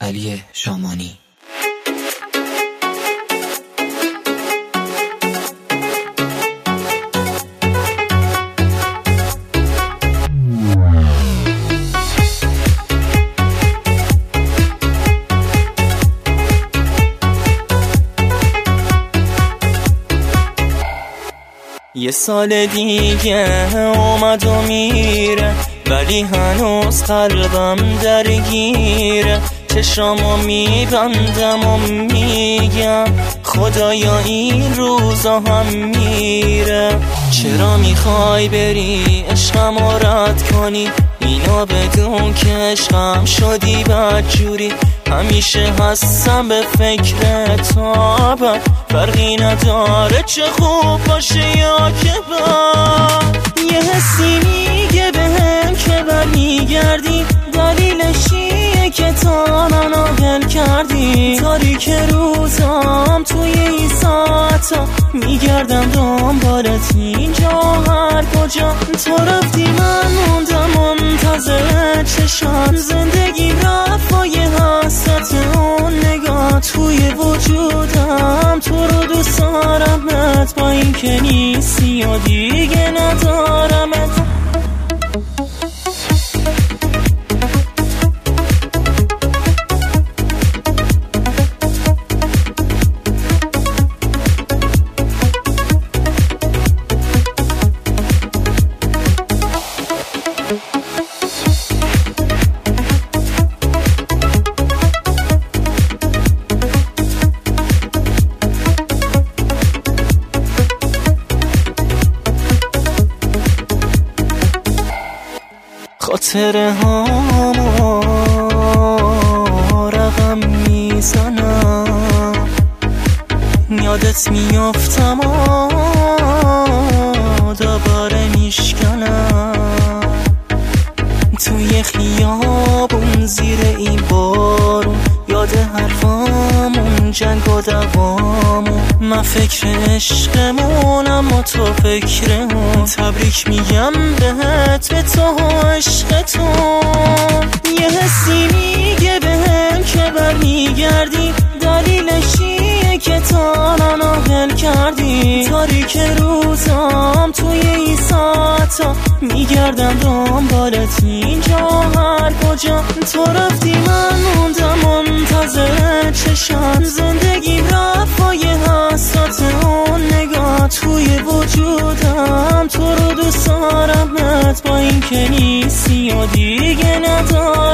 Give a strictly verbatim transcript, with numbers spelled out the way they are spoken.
علی شامانی. یه سال دیگه اومد و میره، ولی هنوز قلبم درگیره. چشامو میبندم و میگم خدایا این روزا هم میره. چرا میخوای بری عشقمو رد کنی؟ اینو بدون که عشقم شدی بدجوری. همیشه هستم به فکر تو، فرقی نداره چه خوب باشه یا که بد. یه حسی میگه بهم که برمیگردی، دلیلش اینه که تا منو گل کردی. تاریک روزام توی این ساعتا میگردم دنبالت اینجا هر کجا. تو رفتی من موندم منتظر چشات، زندگی رفت با یه حسرت اون نگاه توی وجودم. تو رو دوست دارمت با این که نیستی و دیگه ندارمت. خاطره هامو رقم میزنم، یادت میافتم و دوباره میشکنم. توی خیابون زیر این بارون، یاد حرفامون جنگ و دوامون. من فکر عشقمونم و تو فکرمون. تبریک میگم بهت به تو و عشقتون. یه حسی میگه بهم که برمیگردی، دلیلش اینه که تا منو گل کردی. تاریک روزام توی این ساعتا میگردم دنبالت اینجا هر کجا. تو رفتی من موندم منتظر چشات، زندگی رفت با یه حسرت اون نگاه توی وجودم. تو رو دوست دارمت با این که نیستی و دیگه ندارم.